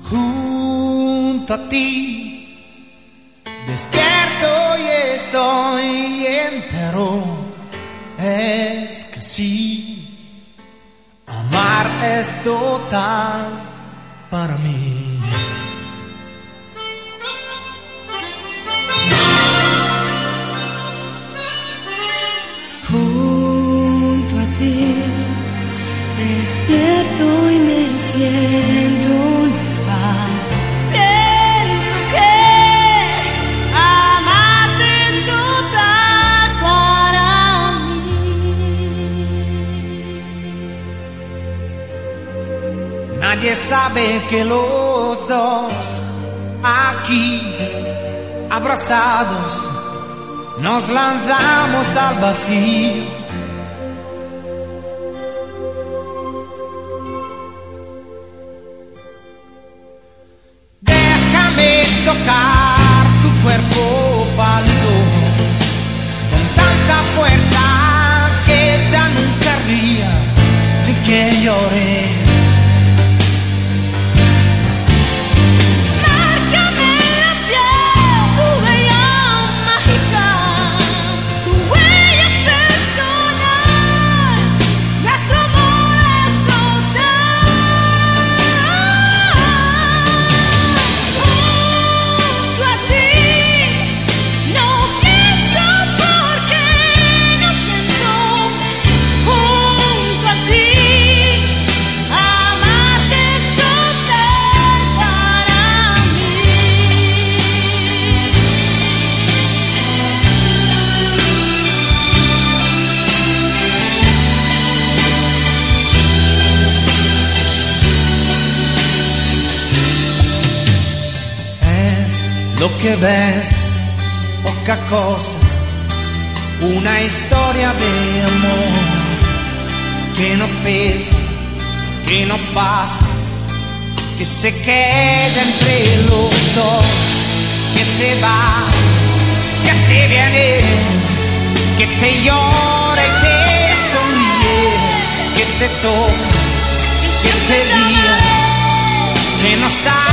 junto a ti, despierto y estoy entero. Es que sí, amar es total para mí. Junto a ti, despierto y me siento nueva. Pienso que amarte es total para mí. Nadie sabe que los dos aquí abrazados nos lanzamos al vacío. Déjame tocar tu cuerpo pálido con tanta fuerza que ya nunca ría ni que llore. Lo que ves, poca cosa, una historia de amor que no pesa, que no pasa, que se queda entre los dos, que te va, que te viene, que te llora y te sonríe, que te toca, que te guía, que no sabe